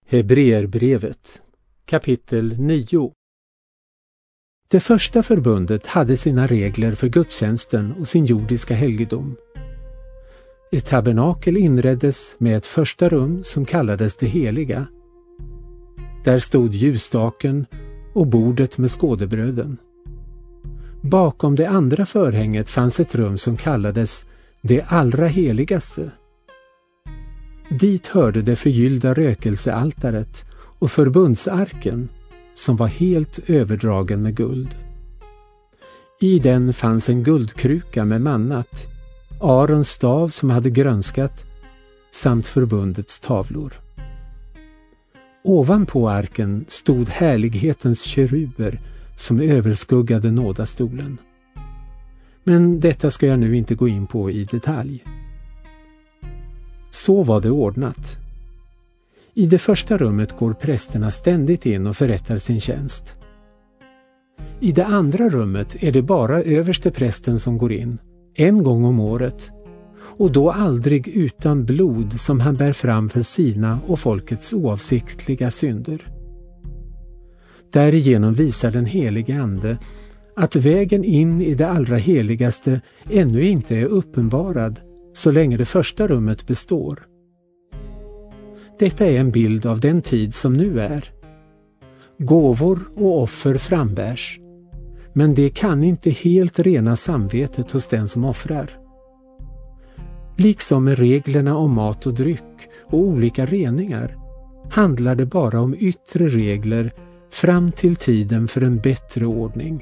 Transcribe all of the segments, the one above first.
Hebreerbrevet, kapitel 9. Det första förbundet hade sina regler för gudstjänsten och sin jordiska helgedom. Ett tabernakel inreddes med ett första rum som kallades det heliga. Där stod ljusstaken och bordet med skådebröden. Bakom det andra förhänget fanns ett rum som kallades det allra heligaste. Dit hörde det förgyllda rökelsealtaret och förbundsarken som var helt överdragen med guld. I den fanns en guldkruka med mannat, Arons stav som hade grönskat samt förbundets tavlor. Ovanpå arken stod härlighetens keruber som överskuggade nådastolen. Men detta ska jag nu inte gå in på i detalj. Så var det ordnat. I det första rummet går prästerna ständigt in och förrättar sin tjänst. I det andra rummet är det bara överste prästen som går in, en gång om året, och då aldrig utan blod som han bär fram för sina och folkets oavsiktliga synder. Därigenom visar den helige Ande att vägen in i det allra heligaste ännu inte är uppenbarad så länge det första rummet består. Detta är en bild av den tid som nu är. Gåvor och offer frambärs, men det kan inte helt rena samvetet hos den som offrar. Liksom med reglerna om mat och dryck och olika reningar handlar det bara om yttre regler fram till tiden för en bättre ordning.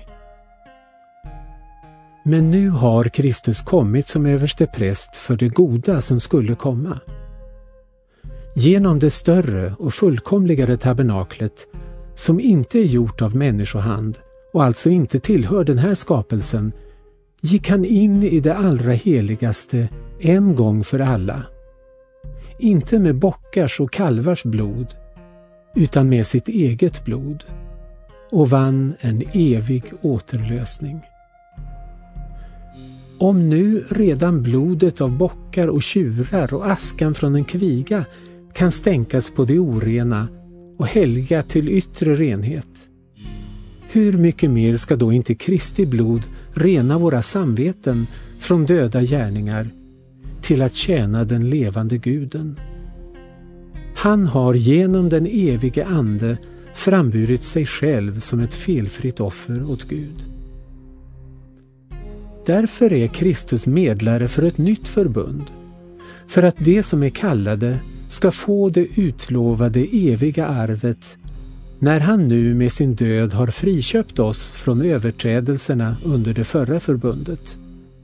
Men nu har Kristus kommit som överste präst för det goda som skulle komma. Genom det större och fullkomligare tabernaklet, som inte är gjort av människohand och alltså inte tillhör den här skapelsen, gick han in i det allra heligaste en gång för alla. Inte med bockars och kalvars blod, utan med sitt eget blod, och vann en evig återlösning. Om nu redan blodet av bockar och tjurar och askan från en kviga kan stänkas på det orena och helga till yttre renhet, hur mycket mer ska då inte Kristi blod rena våra samveten från döda gärningar till att tjäna den levande Guden? Han har genom den evige Ande framburit sig själv som ett felfritt offer åt Gud. Därför är Kristus medlare för ett nytt förbund, för att de som är kallade ska få det utlovade eviga arvet när han nu med sin död har friköpt oss från överträdelserna under det förra förbundet.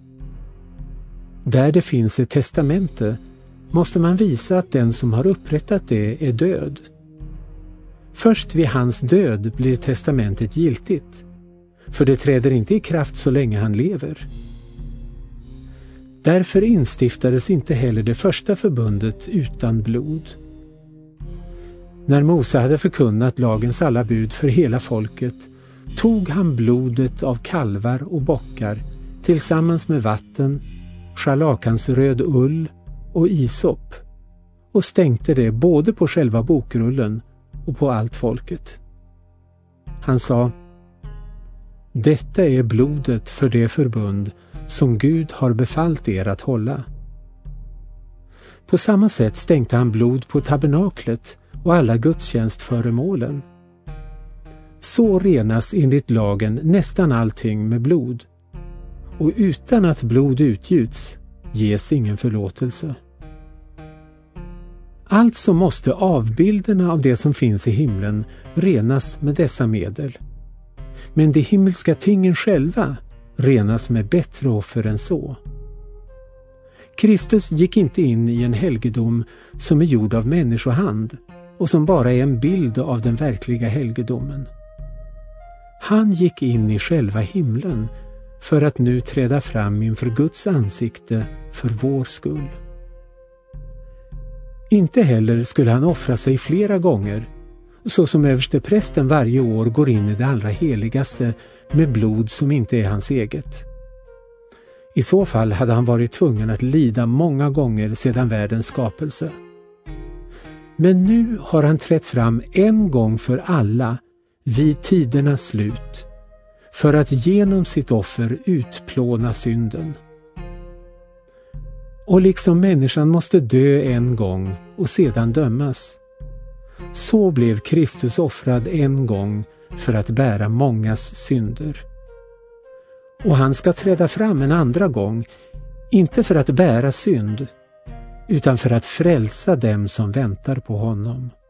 Där det finns ett testamente måste man visa att den som har upprättat det är död. Först vid hans död blir testamentet giltigt, för det träder inte i kraft så länge han lever. Därför instiftades inte heller det första förbundet utan blod. När Mose hade förkunnat lagens alla bud för hela folket, tog han blodet av kalvar och bockar tillsammans med vatten, scharlakansröd ull och isop och stänkte det både på själva bokrullen och på allt folket. Han sa: "Detta är blodet för det förbund som Gud har befallt er att hålla." På samma sätt stänkte han blod på tabernaklet och alla gudstjänstföremålen. Så renas enligt lagen nästan allting med blod, och utan att blod utgjuts ges ingen förlåtelse. Alltså måste avbilderna av det som finns i himlen renas med dessa medel. Men de himmelska tingen själva renas med bättre offer än så. Kristus gick inte in i en helgedom som är gjord av människohand och som bara är en bild av den verkliga helgedomen. Han gick in i själva himlen för att nu träda fram inför Guds ansikte för vår skull. Inte heller skulle han offra sig flera gånger, så som översteprästen varje år går in i det allra heligaste med blod som inte är hans eget. I så fall hade han varit tvungen att lida många gånger sedan världens skapelse. Men nu har han trätt fram en gång för alla vid tidernas slut för att genom sitt offer utplåna synden. Och liksom människan måste dö en gång och sedan dömas, så blev Kristus offrad en gång för att bära mångas synder. Och han ska träda fram en andra gång, inte för att bära synd, utan för att frälsa dem som väntar på honom.